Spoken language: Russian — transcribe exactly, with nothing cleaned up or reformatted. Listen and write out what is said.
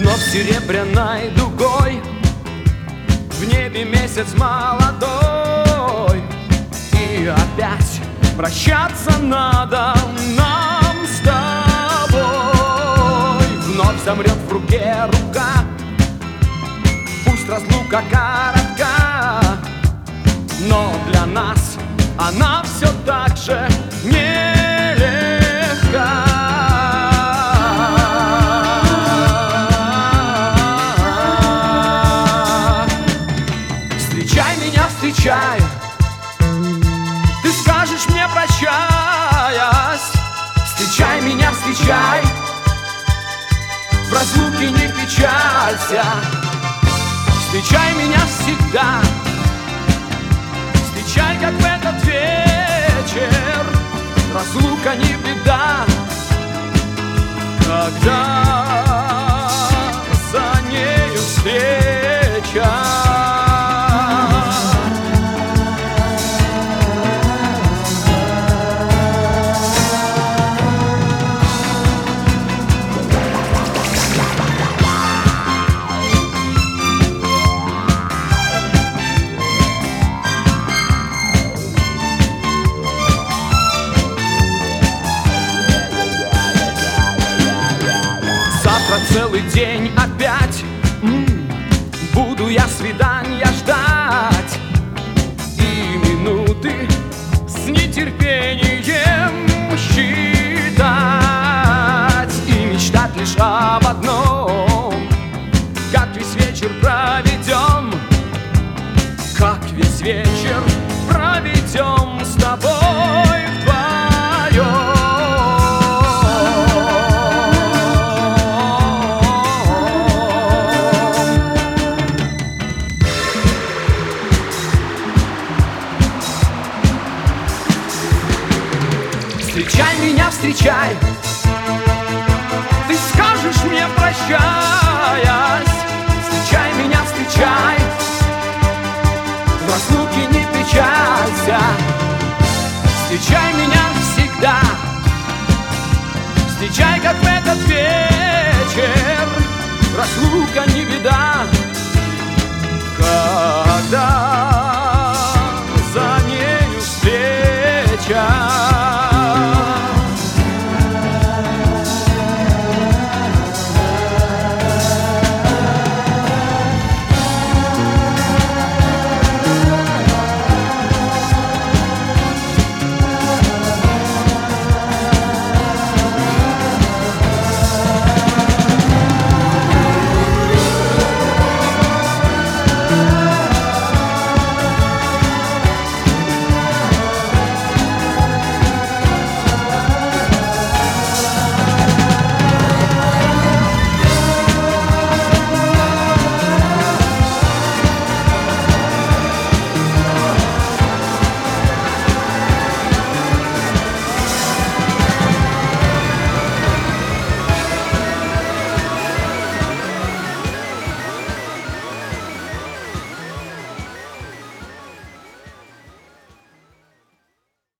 Вновь серебряной дугой в небе месяц молодой, и опять прощаться надо нам с тобой. Вновь замрет в руке рука, пусть разлука коротка, но для нас она все так же нелегка. Встречай меня, встречай, ты скажешь мне, прощаясь. Встречай меня, встречай, в разлуке не печалься. Встречай меня всегда, встречай, как в этот вечер. Разлука не беда, когда за нею встреча. Целый день опять м-м, буду я свидания ждать, и минуты с нетерпением считать, и мечтать лишь об одном: как весь вечер проведем, как весь вечер проведем с тобой вдвоем. Встречай меня, встречай,